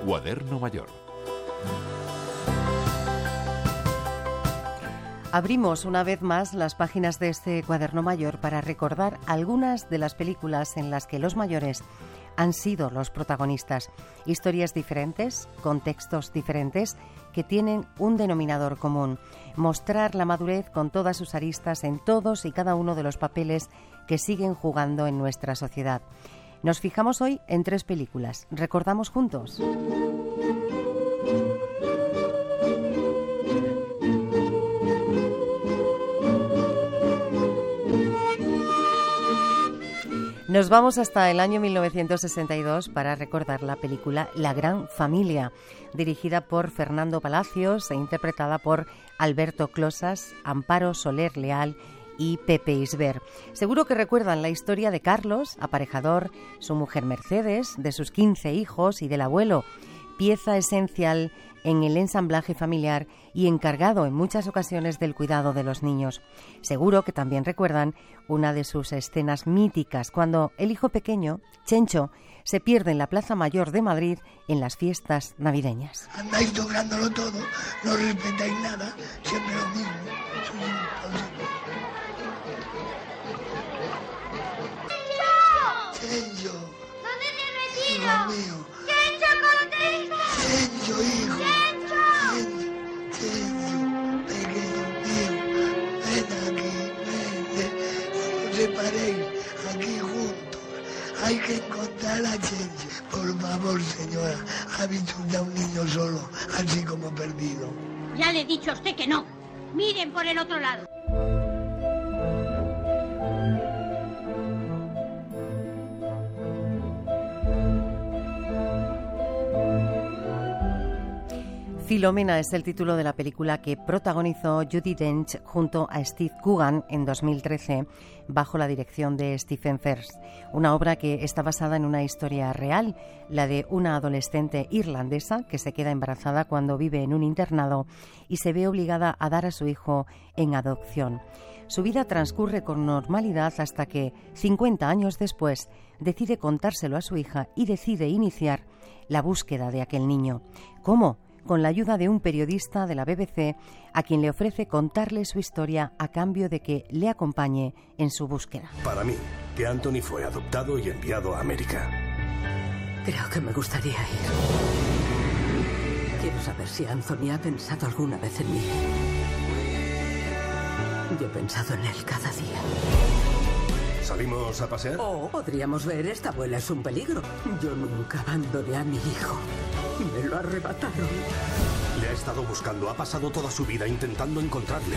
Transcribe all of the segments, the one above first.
Cuaderno Mayor. Abrimos una vez más las páginas de este Cuaderno Mayor para recordar algunas de las películas en las que los mayores han sido los protagonistas. Historias diferentes, contextos diferentes, que tienen un denominador común: mostrar la madurez con todas sus aristas en todos y cada uno de los papeles que siguen jugando en nuestra sociedad. Nos fijamos hoy en 3 películas. ¿Recordamos juntos? Nos vamos hasta el año 1962 para recordar la película La Gran Familia, dirigida por Fernando Palacios e interpretada por Alberto Closas, Amparo Soler Leal y Pepe Isber. Seguro que recuerdan la historia de Carlos, aparejador, su mujer Mercedes, de sus 15 hijos y del abuelo, pieza esencial en el ensamblaje familiar y encargado en muchas ocasiones del cuidado de los niños. Seguro que también recuerdan una de sus escenas míticas, cuando el hijo pequeño, Chencho, se pierde en la Plaza Mayor de Madrid en las fiestas navideñas. Andáis tocándolo todo, no respetáis nada, siempre lo mismo. Chencho, ¿dónde te retiro? Hijo mío. ¡Chencho, contesta! Chencho, hijo. ¡Chencho! Chencho, pequeño mío, ven aquí, ven. No os separéis, aquí juntos. Hay que encontrar a Chencho. Por favor, señora, ha visto usted a un niño solo, así como perdido. Ya le he dicho a usted que no. Miren por el otro lado. Filomena es el título de la película que protagonizó Judi Dench junto a Steve Coogan en 2013 bajo la dirección de Stephen Frears. Una obra que está basada en una historia real, la de una adolescente irlandesa que se queda embarazada cuando vive en un internado y se ve obligada a dar a su hijo en adopción. Su vida transcurre con normalidad hasta que, 50 años después, decide contárselo a su hija y decide iniciar la búsqueda de aquel niño. ¿Cómo? Con la ayuda de un periodista de la BBC, a quien le ofrece contarle su historia a cambio de que le acompañe en su búsqueda. Para mí, que Anthony fue adoptado y enviado a América. Creo que me gustaría ir. Quiero saber si Anthony ha pensado alguna vez en mí. Yo he pensado en él cada día. ¿Salimos a pasear? O podríamos ver Esta abuela es un peligro. Yo nunca abandoné a mi hijo. Me lo arrebataron. Le ha estado buscando. Ha pasado toda su vida intentando encontrarle.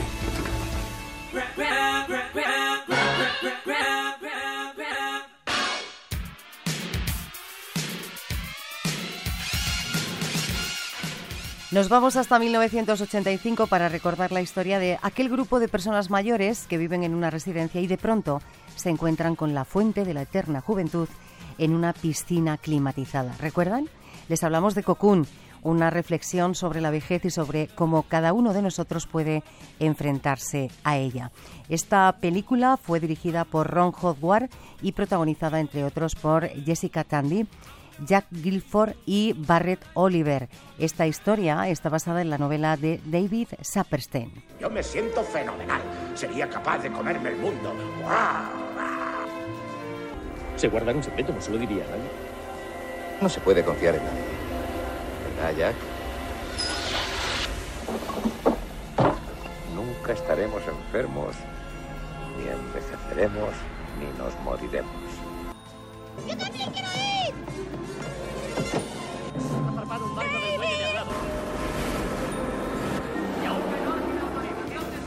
Nos vamos hasta 1985 para recordar la historia de aquel grupo de personas mayores que viven en una residencia y de pronto se encuentran con la fuente de la eterna juventud en una piscina climatizada. ¿Recuerdan? Les hablamos de Cocoon, una reflexión sobre la vejez y sobre cómo cada uno de nosotros puede enfrentarse a ella. Esta película fue dirigida por Ron Howard y protagonizada, entre otros, por Jessica Tandy, Jack Gilford y Barrett Oliver. Esta historia está basada en la novela de David Saperstein. Yo me siento fenomenal. Sería capaz de comerme el mundo. Se guardan un secreto, no se lo diría a nadie. No se puede confiar en nadie. ¿Verdad, Jack? Nunca estaremos enfermos, ni envejeceremos, ni nos moriremos. ¡Yo también quiero ir! Ha atrapado un barco del dueño de al lado. Y aún menor que la autorización de...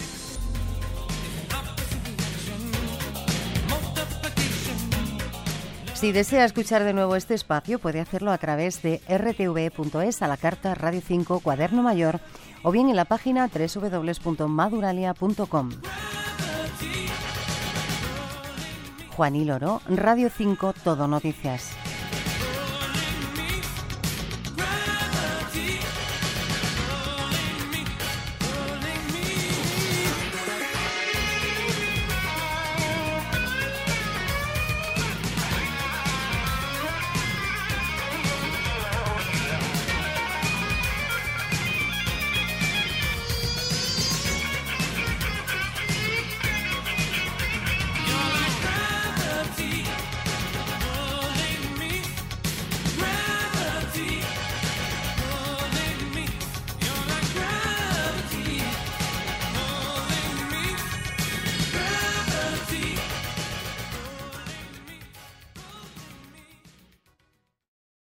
Si desea escuchar de nuevo este espacio, puede hacerlo a través de rtv.es, a la carta Radio 5 Cuaderno Mayor, o bien en la página www.maduralia.com. Juanil Oro, Radio 5 Todo Noticias.